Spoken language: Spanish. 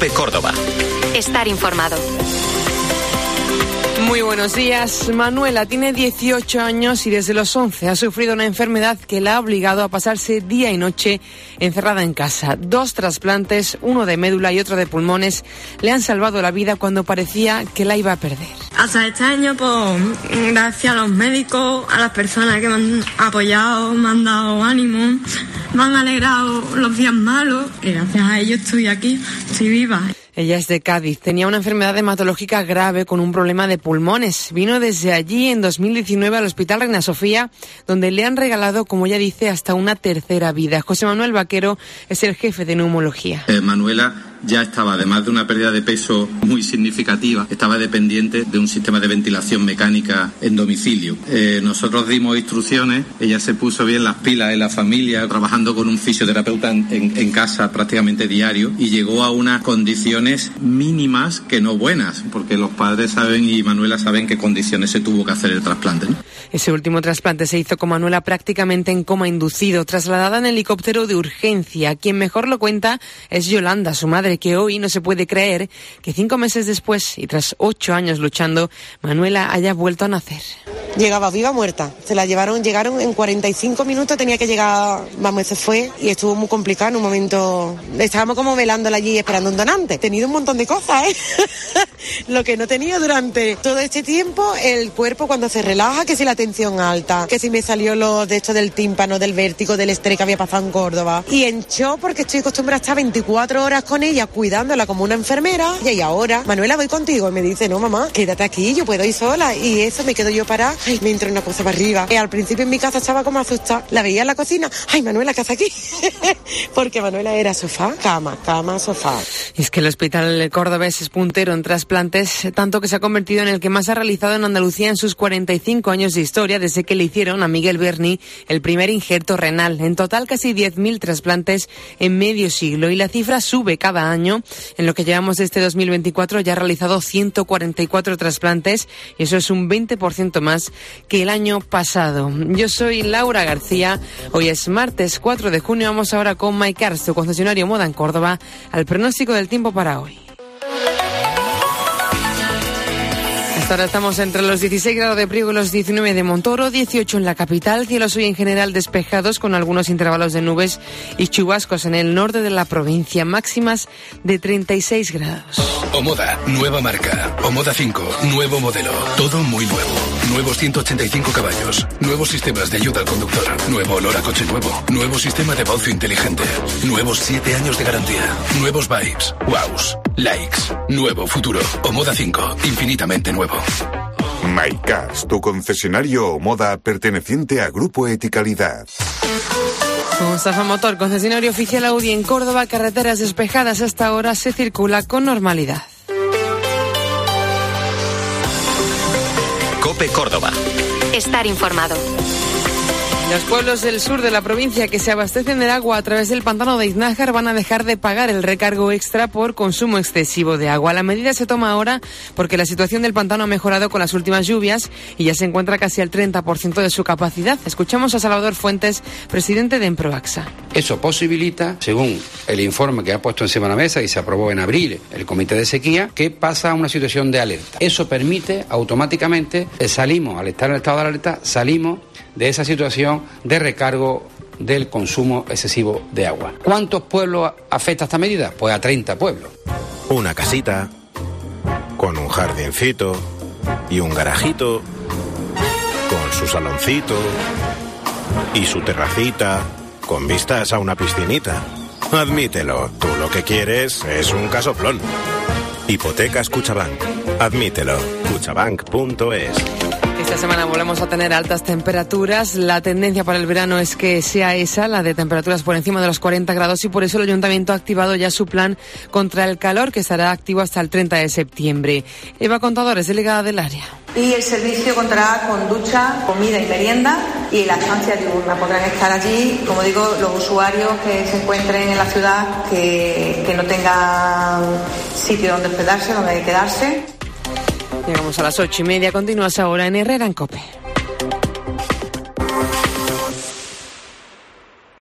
COPE Córdoba. Estar informado. Muy buenos días. Manuela tiene 18 años y desde los 11 ha sufrido una enfermedad que la ha obligado a pasarse día y noche encerrada en casa. 2 trasplantes, uno de médula y otro de pulmones, le han salvado la vida cuando parecía que la iba a perder. Hasta este año, pues, gracias a los médicos, a las personas que me han apoyado, me han dado ánimo, me han alegrado los días malos y gracias a ellos estoy aquí, estoy viva. Ella es de Cádiz, tenía una enfermedad hematológica grave con un problema de pulmones. Vino desde allí en 2019 al Hospital Reina Sofía, donde le han regalado, como ella dice, hasta una tercera vida. José Manuel Vaquero es el jefe de neumología. Manuela ya estaba, además de una pérdida de peso muy significativa, estaba dependiente de un sistema de ventilación mecánica en domicilio. Nosotros dimos instrucciones, ella se puso bien las pilas en la familia, trabajando con un fisioterapeuta en casa prácticamente diario, y llegó a unas condiciones mínimas que no buenas, porque los padres saben y Manuela saben qué condiciones se tuvo que hacer el trasplante, ¿no? Ese último trasplante se hizo con Manuela prácticamente en coma inducido, trasladada en helicóptero de urgencia. Quien mejor lo cuenta es Yolanda, su madre, que hoy no se puede creer que 5 meses después y tras 8 años luchando, Manuela haya vuelto a nacer. Llegaba viva muerta, llegaron en 45 minutos, tenía que llegar, se fue y estuvo muy complicado en un momento, estábamos como velándola allí esperando un donante. He tenido un montón de cosas, lo que no tenía durante todo este tiempo, el cuerpo cuando se relaja, que si la tensión alta, que si me salió lo de esto del tímpano, del vértigo, del estrés que había pasado en Córdoba, y en shock porque estoy acostumbrada a estar 24 horas con ella, cuidándola como una enfermera, y ahora, Manuela, voy contigo, y me dice, no mamá, quédate aquí, yo puedo ir sola, y eso me quedo yo parada. Ay, me entró una cosa para arriba. Al principio en mi casa estaba como asustada. La veía en la cocina. Ay, Manuela, ¿qué hace aquí? Porque Manuela era sofá, cama, sofá. Y es que el Hospital Cordobés es puntero en trasplantes, tanto que se ha convertido en el que más ha realizado en Andalucía en sus 45 años de historia, desde que le hicieron a Miguel Berni el primer injerto renal. En total, casi 10.000 trasplantes en medio siglo. Y la cifra sube cada año. En lo que llevamos de este 2024 ya ha realizado 144 trasplantes, y eso es un 20% más que el año pasado. Yo soy Laura García. Hoy es martes 4 de junio. Vamos ahora con MyCars, tu concesionario Moda en Córdoba, al pronóstico del tiempo para hoy. Hasta ahora estamos entre los 16 grados de Priego y los 19 de Montoro, 18 en la capital, cielos hoy en general despejados con algunos intervalos de nubes y chubascos en el norte de la provincia, máximas de 36 grados. Omoda, nueva marca. Omoda 5, nuevo modelo. Todo muy nuevo. Nuevos 185 caballos. Nuevos sistemas de ayuda al conductor. Nuevo olor a coche nuevo. Nuevo sistema de baucio inteligente. Nuevos 7 años de garantía. Nuevos vibes. Wows. Likes. Nuevo futuro. Omoda 5, infinitamente nuevo. MyCars, tu concesionario Moda perteneciente a Grupo Eticalidad. Mustafa Motor, concesionario oficial Audi en Córdoba, carreteras despejadas hasta ahora, se circula con normalidad. COPE Córdoba. Estar informado. Los pueblos del sur de la provincia que se abastecen del agua a través del pantano de Iznájar van a dejar de pagar el recargo extra por consumo excesivo de agua. La medida se toma ahora porque la situación del pantano ha mejorado con las últimas lluvias y ya se encuentra casi al 30% de su capacidad. Escuchamos a Salvador Fuentes, presidente de Emproaxa. Eso posibilita, según el informe que ha puesto encima de la mesa y se aprobó en abril el Comité de Sequía, que pasa a una situación de alerta. Eso permite automáticamente, salimos, al estar en el estado de alerta, salimos de esa situación de recargo del consumo excesivo de agua. ¿Cuántos pueblos afecta esta medida? Pues a 30 pueblos. Una casita, con un jardincito y un garajito, con su saloncito y su terracita, con vistas a una piscinita. Admítelo, tú lo que quieres es un casoplón. Hipotecas Cuchabank. Admítelo. Cuchabank.es. Esta semana volvemos a tener altas temperaturas. La tendencia para el verano es que sea esa, la de temperaturas por encima de los 40 grados, y por eso el Ayuntamiento ha activado ya su plan contra el calor, que estará activo hasta el 30 de septiembre. Eva Contadores, delegada del área. Y el servicio contará con ducha, comida y merienda, y la estancia diurna. Podrán estar allí, como digo, los usuarios que se encuentren en la ciudad, que no tengan sitio donde hospedarse, donde quedarse. Llegamos a las 8:30, continúas ahora en Herrera en COPE.